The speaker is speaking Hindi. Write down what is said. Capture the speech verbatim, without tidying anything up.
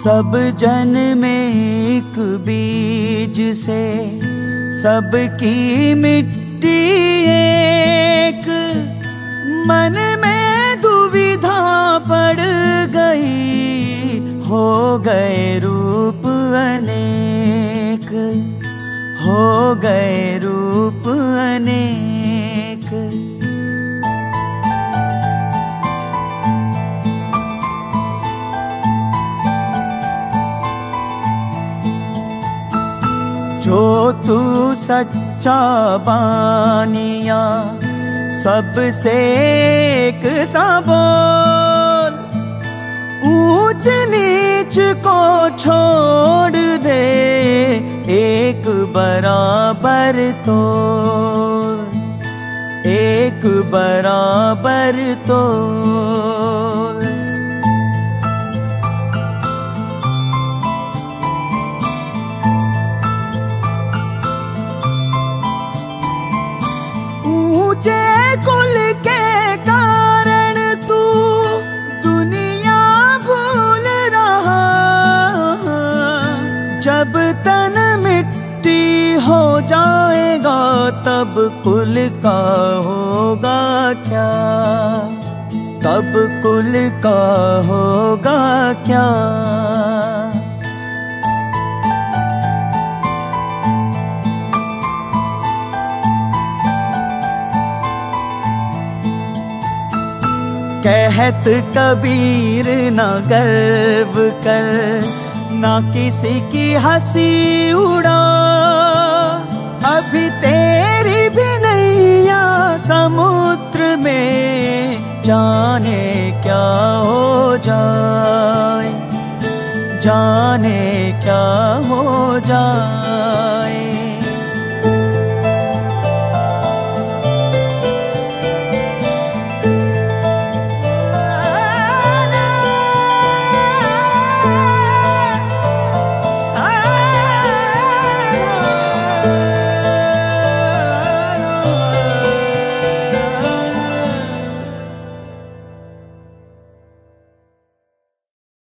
सब जन में एक बीज से सबकी मिट्टी एक, मन में दुविधा पड़ गई, हो गए रूप अनेक, हो गए रूप अनेक। जो तू सच्चा बानिया सबसे एक सा बोल, ऊंच नीच को छोड़ दे एक बराबर तो, एक बराबर तो। ऊंचे कुल के कारण तू दुनिया भूल रहा, जब तन मिट्टी हो जाएगा तब कुल का होगा क्या, तब कुल का होगा क्या। कहत कबीर ना गर्व कर, ना किसी की हंसी उड़ा, अभी तेरी भी नैया समुद्र में जाने क्या हो जाए, जाने क्या हो जाए।